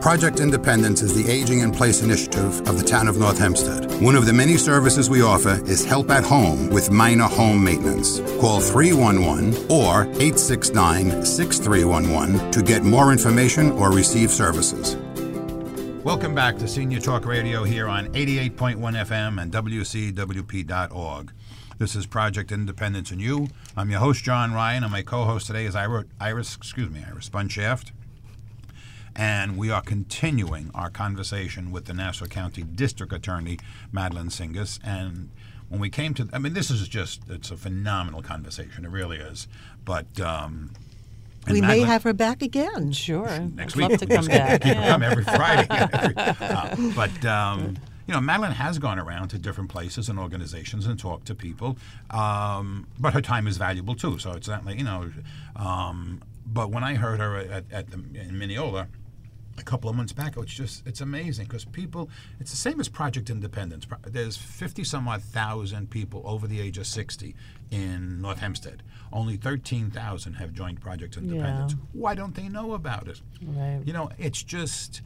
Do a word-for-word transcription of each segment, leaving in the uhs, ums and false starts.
Project Independence is the Aging in Place initiative of the town of North Hempstead. One of the many services we offer is help at home with minor home maintenance. Call three one one or eight six nine, six three one one to get more information or receive services. Welcome back to Senior Talk Radio here on eighty-eight point one F M and W C W P dot org. This is Project Independence and You. I'm your host, John Ryan, and my co-host today is Iris, excuse me, Iris Bunshaft. And we are continuing our conversation with the Nassau County District Attorney, Madeline Singas. And when we came to, I mean, this is just, it's a phenomenal conversation. It really is. But um, we Madeline, may have her back again. Sure. Next I'd week. love to come back. Keep her Yeah. come every Friday. every, uh, but, um, you know, Madeline has gone around to different places and organizations and talked to people. Um, but her time is valuable, too. So it's not like, you know, um, but when I heard her at, at the, in Mineola, a couple of months back, it's just, it's amazing because people, it's the same as Project Independence. There's fifty some odd thousand people over the age of sixty in North Hempstead. Only thirteen thousand have joined Project Independence. Yeah. Why don't they know about it? Right. You know, it's just,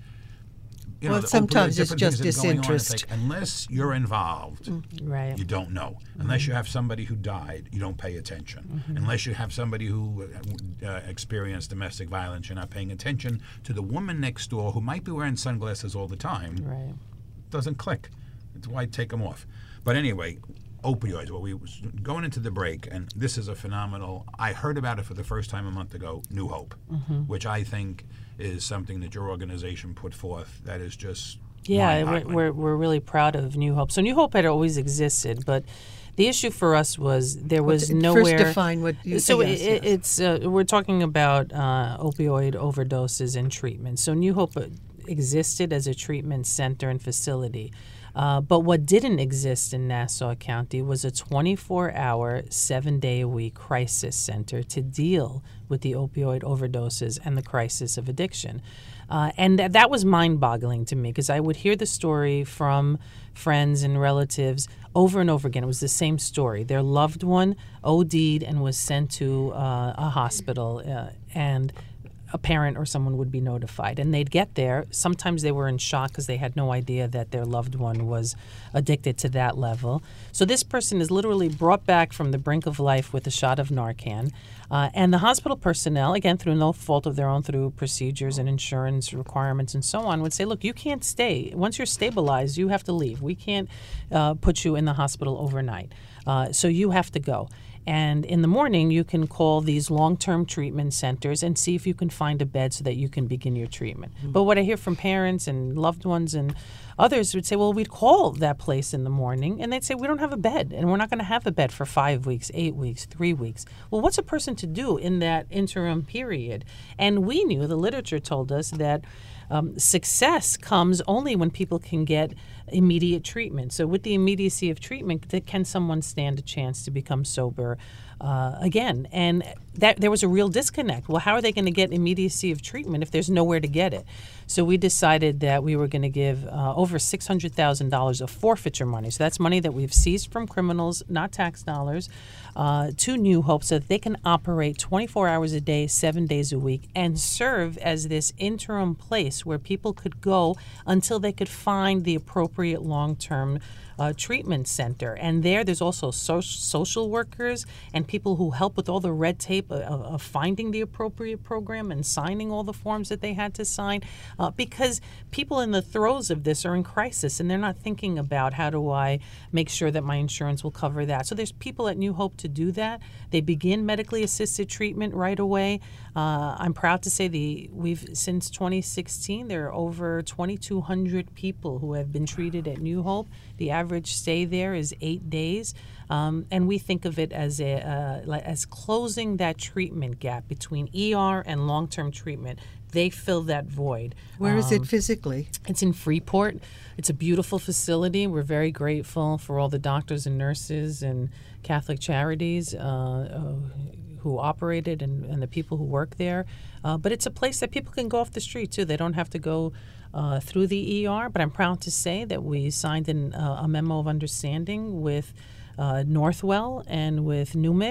you Well, know, the sometimes opioid, it's different just things that are going on. It's disinterest. like, unless you're involved, Right. you don't know. Unless you have somebody who died, you don't pay attention. Unless you have somebody who uh, experienced domestic violence, you're not paying attention to the woman next door who might be wearing sunglasses all the time. Right. Doesn't click. It's why take them off. But anyway, opioids. Well, we was going into the break, and this is a phenomenal. I heard about it for the first time a month ago. New Hope, which I think is something that your organization put forth that is just Yeah, we're, mind-boggling. we're we're really proud of New Hope. So New Hope had always existed, but the issue for us was there was Well, nowhere. First define what you So yes, it, yes. it's uh, we're talking about uh, opioid overdoses and treatment. So New Hope existed as a treatment center and facility. Uh, but what didn't exist in Nassau County was a twenty-four hour, seven-day-a-week crisis center to deal with the opioid overdoses and the crisis of addiction. Uh, and th- that was mind-boggling to me because I would hear the story from friends and relatives over and over again. It was the same story. Their loved one OD'd and was sent to uh, a hospital, uh, and a parent or someone would be notified. And they'd get there. Sometimes they were in shock because they had no idea that their loved one was addicted to that level. So this person is literally brought back from the brink of life with a shot of Narcan. Uh, and the hospital personnel, again, through no fault of their own, through procedures and insurance requirements and so on, would say, look, you can't stay. Once you're stabilized, you have to leave. We can't uh, put you in the hospital overnight. Uh, so you have to go. And in the morning, you can call these long-term treatment centers and see if you can find a bed so that you can begin your treatment. Mm-hmm. But what I hear from parents and loved ones and others would say, well, we'd call that place in the morning, and they'd say, we don't have a bed, and we're not going to have a bed for five weeks, eight weeks, three weeks. Well, what's a person to do in that interim period? And we knew, the literature told us, that um, success comes only when people can get immediate treatment. So with the immediacy of treatment, th- can someone stand a chance to become sober uh, again? And that there was a real disconnect. Well, how are they going to get immediacy of treatment if there's nowhere to get it? So we decided that we were going to give uh, over six hundred thousand dollars of forfeiture money. So that's money that we've seized from criminals, not tax dollars, uh, to New Hope so that they can operate twenty-four hours a day, seven days a week, and serve as this interim place where people could go until they could find the appropriate long-term uh, treatment center. And there, there's also so- social workers and people who help with all the red tape of, of finding the appropriate program and signing all the forms that they had to sign. Uh, because people in the throes of this are in crisis and they're not thinking about how do I make sure that my insurance will cover that. So there's people at New Hope to do that. They begin medically assisted treatment right away. Uh, I'm proud to say the we've since twenty sixteen there are over twenty-two hundred people who have been treated at New Hope. The average stay there is eight days, um, and we think of it as a uh, as closing that treatment gap between E R and long-term treatment. They fill that void. Where um, is it physically? It's in Freeport. It's a beautiful facility. We're very grateful for all the doctors and nurses and Catholic Charities uh, uh, who operate it and, and the people who work there. Uh, but it's a place that people can go off the street, too. They don't have to go uh, through the E R. But I'm proud to say that we signed an, uh, a memo of understanding with uh, Northwell and with N U M I C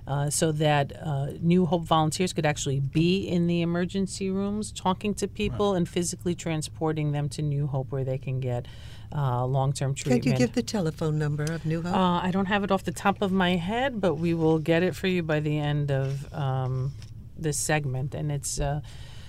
uh, so that uh, New Hope volunteers could actually be in the emergency rooms talking to people Right. and physically transporting them to New Hope where they can get uh, long-term treatment. Can't you give the telephone number of New Hope? Uh, I don't have it off the top of my head, but we will get it for you by the end of um, this segment. And it's uh,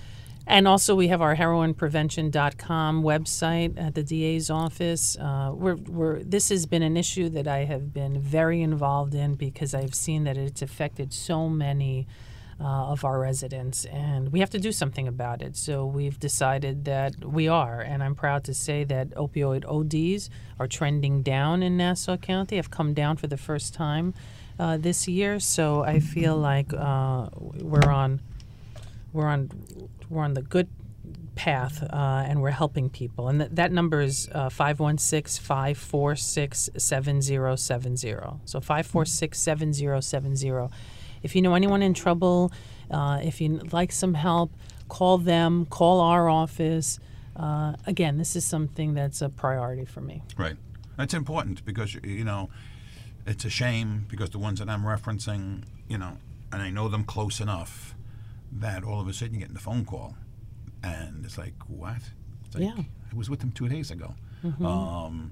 and also we have our heroin prevention dot com website at the D A's office. Uh, we're, we're, this has been an issue that I have been very involved in because I've seen that it's affected so many Uh, of our residents, and we have to do something about it. So we've decided that we are, and I'm proud to say that opioid O Ds are trending down in Nassau County, have come down for the first time uh, this year. So I feel like uh, we're on, we're on, we're on the good path, uh, and we're helping people. And th- that number is uh, five one six, five four six, seven zero seven zero. So five four six, seven zero seven zero. If you know anyone in trouble, uh, if you'd like some help, call them, call our office. Uh, again, this is something that's a priority for me. Right. That's important because, you know, it's a shame because the ones that I'm referencing, you know, and I know them close enough that all of a sudden you get the phone call and it's like, what? It's like, Yeah. I was with them two days ago. Mm-hmm. Um,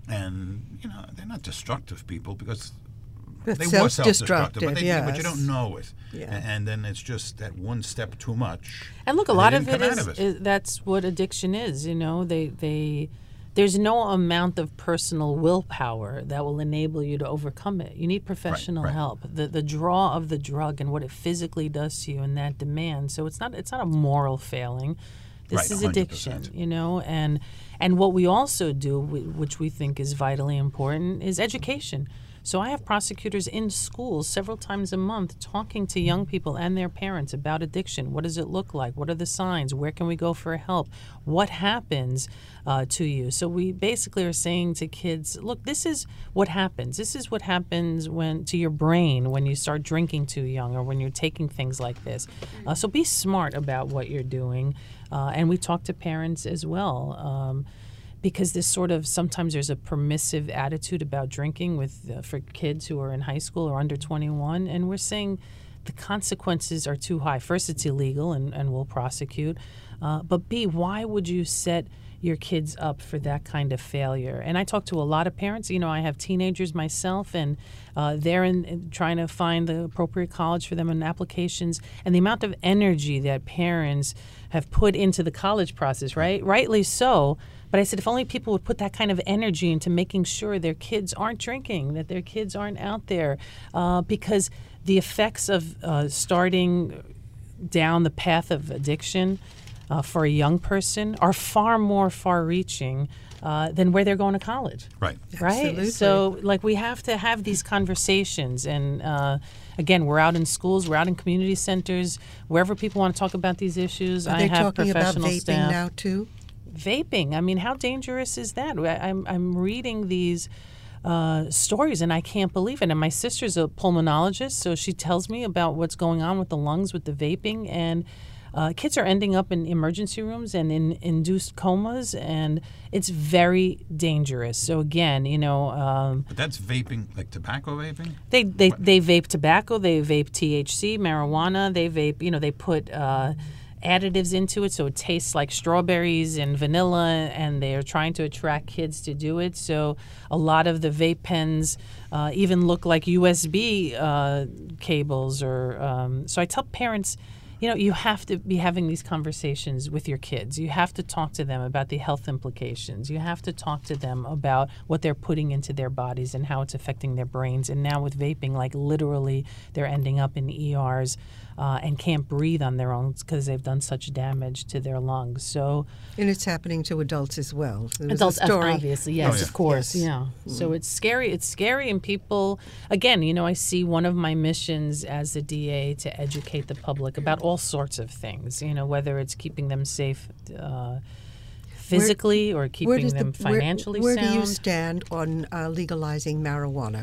and, you know, they're not destructive people because It's they were self-destructive, self-destructive, but, they, yes. but you don't know it. Yeah. And, and then it's just that one step too much. And look, a and lot they of didn't it come is, out of is that's what addiction is. You know, they they there's no amount of personal willpower that will enable you to overcome it. You need professional right. help. The the draw of the drug and what it physically does to you and that demand. So it's not it's not a moral failing. This Right, is one hundred addiction, percent. you know, and and what we also do, wh- which we think is vitally important, is education. So I have prosecutors in schools several times a month talking to young people and their parents about addiction. What does it look like? What are the signs? Where can we go for help? What happens uh, to you? So we basically are saying to kids, look, this is what happens. This is what happens when to your brain when you start drinking too young or when you're taking things like this. Uh, so be smart about what you're doing. Uh, and we talk to parents as well. Um, Because this sort of sometimes there's a permissive attitude about drinking with uh, for kids who are in high school or under twenty-one, and we're saying the consequences are too high. First, it's illegal, and, and we'll prosecute. Uh, but B, why would you set your kids up for that kind of failure? And I talk to a lot of parents. You know, I have teenagers myself, and uh, they're in, in trying to find the appropriate college for them and applications. And the amount of energy that parents have put into the college process, right? Rightly so. But I said, if only people would put that kind of energy into making sure their kids aren't drinking, that their kids aren't out there, uh, because the effects of uh, starting down the path of addiction uh, for a young person are far more far-reaching uh, than where they're going to college. Right. Right? Absolutely. So, like, we have to have these conversations. And, uh, again, we're out in schools, we're out in community centers, wherever people want to talk about these issues. Are I they have talking about professional vaping staff. now too? Vaping. I mean, how dangerous is that? I- I'm I'm reading these uh, stories and I can't believe it. And my sister's a pulmonologist, so she tells me about what's going on with the lungs with the vaping, and uh, kids are ending up in emergency rooms and in induced comas, and it's very dangerous. So again, you know, um, But that's vaping, like tobacco vaping? they they they vape tobacco, they vape T H C, marijuana, they vape. You know, they put Uh, additives into it so it tastes like strawberries and vanilla, and they're trying to attract kids to do it. So a lot of the vape pens uh, even look like U S B uh, cables. Or um, so I tell parents, you know, you have to be having these conversations with your kids. You have to talk to them about the health implications. You have to talk to them about what they're putting into their bodies and how it's affecting their brains. And now with vaping, like literally they're ending up in E Rs uh, and can't breathe on their own because they've done such damage to their lungs. So And it's happening to adults as well. There was adults, a story. obviously, yes, Oh, yeah. of course, Yes. yeah. So it's scary. It's scary, and people, again, you know, I see one of my missions as a D A to educate the public about all sorts of things. You know, whether it's keeping them safe uh, physically or Where keeping does them the, where- financially where, sound. do you stand on uh, legalizing marijuana?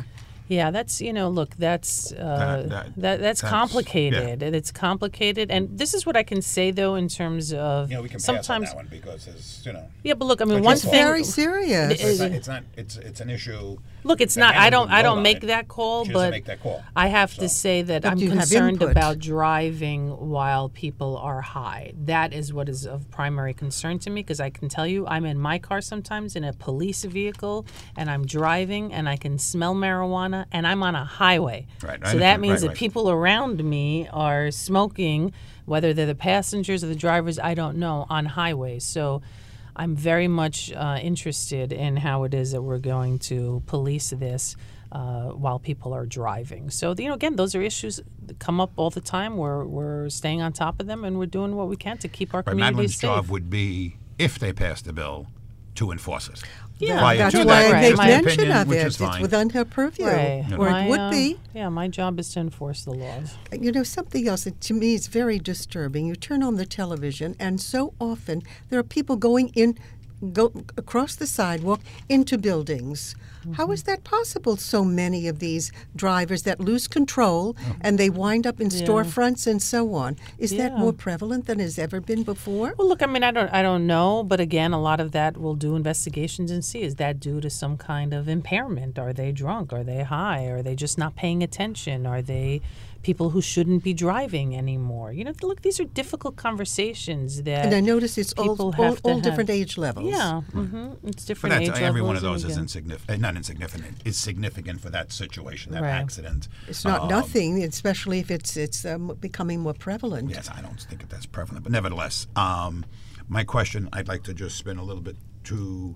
Yeah, that's, you know, look, that's uh, That- that- that, that's, that's- complicated. And it's complicated. And this is what I can say, though, in terms of You know, we can pass sometimes. on that one because it's, you know. Yeah, but look, I mean, It's one your fault. thing. Very serious. It It's is- not, it's not. It's it's an issue. Look, it's that not. I Hannah don't. wouldn't I vote don't on make it. that call, She but doesn't make that call. I have So- to say that But I'm you have concerned input. about driving while people are high. That is what is of primary concern to me, because I can tell you, I'm in my car sometimes in a police vehicle, and I'm driving, and I can smell marijuana, and I'm on a highway. Right, I So that understand. means Right, that right. people around me are smoking, whether they're the passengers or the drivers, I don't know, on highways. So I'm very much uh, interested in how it is that we're going to police this uh, while people are driving. So, you know, again, those are issues that come up all the time. We're, we're staying on top of them, and we're doing what we can to keep our Right, communities Madeline's safe. job would be, if they passed the bill, to enforce it. Yeah, Prior That's to why that, right. I just make My an mention opinion, of which it. is fine. It's within her purview, Right. or My, it would uh, be. Yeah, my job is to enforce the laws. You know, something else that to me is very disturbing. You turn on the television, and so often there are people going in, go across the sidewalk into buildings. Mm-hmm. How is that possible? So many of these drivers that lose control Oh. and they wind up in Yeah. storefronts and so on. Is that Yeah. more prevalent than has ever been before? Well, look, I mean, I don't, I don't know, but again, a lot of that we'll do investigations and see, is that due to some kind of impairment? Are they drunk? Are they high? Are they just not paying attention? Are they people who shouldn't be driving anymore? You know, look, these are difficult conversations that. And I notice it's all, people all, have to all have. different age levels. Yeah, hmm it's But different that's, age every one levels. of those and is again- insignificant. Not insignificant. Is significant for that situation, that Right. accident. It's not Um, nothing, especially if it's it's um, becoming more prevalent. Yes, I don't think that that's prevalent, but nevertheless, um, my question, I'd like to just spin a little bit to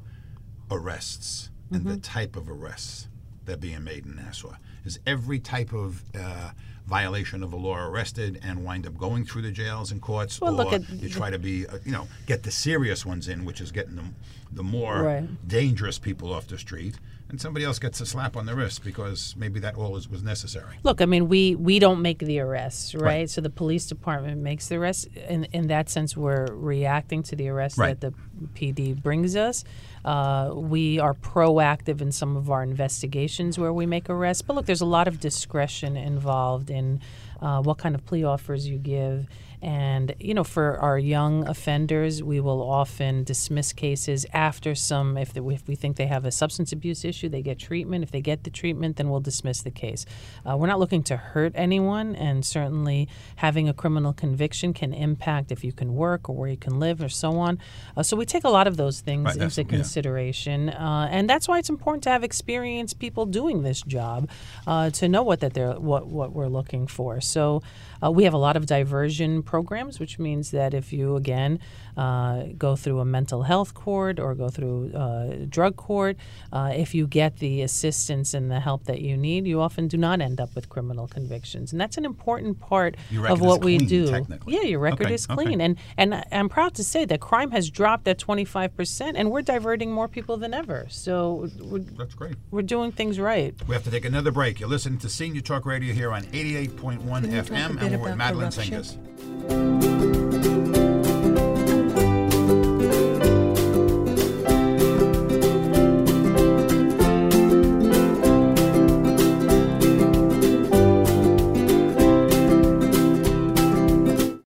arrests and the type of arrests that are being made in Nassau. Is every type of uh, violation of a law arrested and wind up going through the jails and courts, Well, or look at you try to be, uh, you know, get the serious ones in, which is getting the, the more Right. dangerous people off the street, and somebody else gets a slap on the wrist because maybe that all is, was necessary. Look, I mean, we, we don't make the arrests, right? Right. So the police department makes the arrests. In in that sense, we're reacting to the arrests Right. that the P D brings us. Uh, we are proactive in some of our investigations where we make arrests. But look, there's a lot of discretion involved in uh, what kind of plea offers you give. And, you know, for our young offenders, we will often dismiss cases after some, if, the, if we think they have a substance abuse issue, they get treatment. If they get the treatment, then we'll dismiss the case. Uh, we're not looking to hurt anyone, and certainly having a criminal conviction can impact if you can work or where you can live or so on. Uh, so we take a lot of those things Right, that's- into yeah. consideration. Uh, and that's why it's important to have experienced people doing this job uh, to know what, that they're, what, what we're looking for. So uh, we have a lot of diversion programs, which means that if you, again, uh, go through a mental health court or go through uh, drug court, uh, if you get the assistance and the help that you need, you often do not end up with criminal convictions. And that's an important part Your of record what is we clean, do. technically. Yeah, your record Okay, is okay. clean. And, and I'm proud to say that crime has dropped at twenty-five percent, and we're diverting more people than ever. So we're, That's great. we're doing things right. We have to take another break. You're listening to Senior Talk Radio here on eighty-eight point one Can you F talk a M, bit and we're with about Madeline corruption? Singas.